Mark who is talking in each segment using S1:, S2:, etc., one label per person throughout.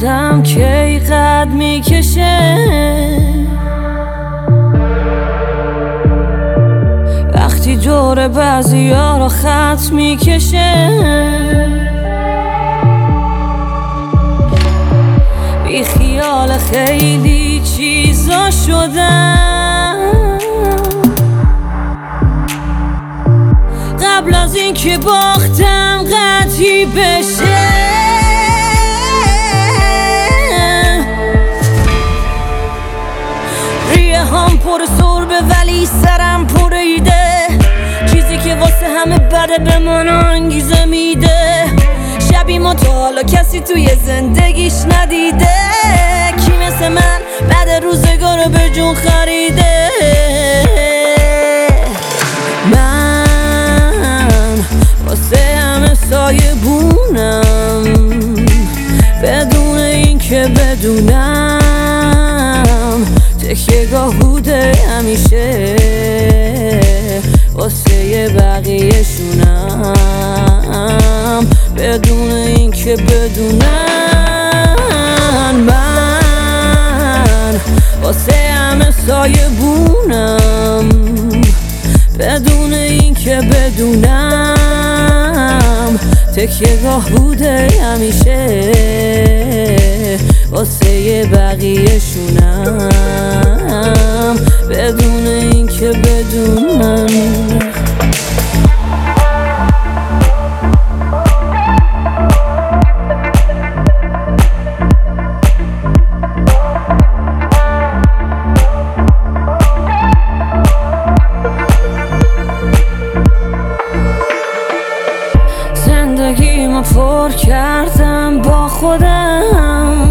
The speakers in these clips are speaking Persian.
S1: آدم کی قد میکشه وقتی دور بعضیا رو خط میکشه بی خیال خیلی چیزا شدم قبل از این که باختم قطعی بشه ریه هم پر سربه ولی سرم پریده چیزی که واسه همه بده به من انگیزه میده شبی ما تا حالا کسی توی زندگیش ندیده کی مثل من بعد روزگار به جون خریده من واسه همه سایه بونم بدون این که بدونم تکیه گاه بوده همیشه واسه بقیه شونم بدون این که بدونم من واسه همه سایه بونم بدون این که بدونم تکیه گاه بوده همیشه واسه بقیه شونم بدون این که بدونم زندگیمو پر کردم با خودم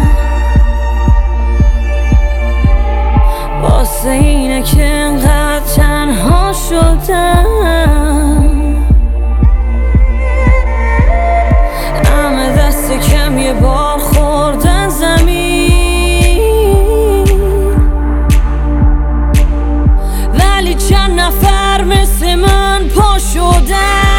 S1: واسه اینه که انقدر تنها شدم همه دست کم یه بار خوردن زمین ولی چند نفر مثل من پا شدن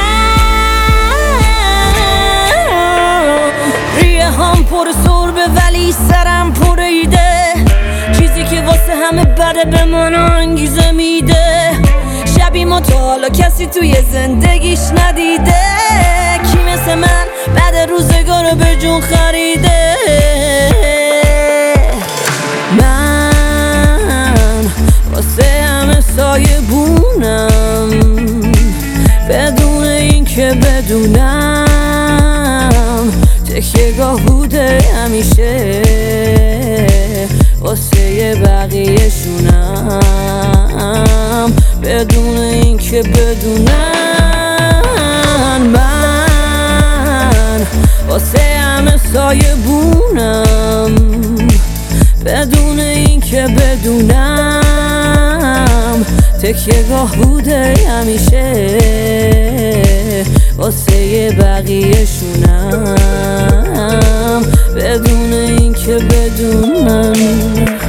S1: پر سربه ولی سرم پریده چیزی که واسه همه بده به من انگیزه میده شبی ما تا حالا کسی توی زندگیش ندیده کی مثل من بعد روزگار به جون خریده من واسه همه سایه بونم بدون این که بدونم تکیه گاه بوده همیشه واسه بقیه شونم بدون این که بدونم من واسه همه سایه بونم بدون این که بدونم تکیه گاه بوده همیشه واسه بقیه شونم بدون این که بدونم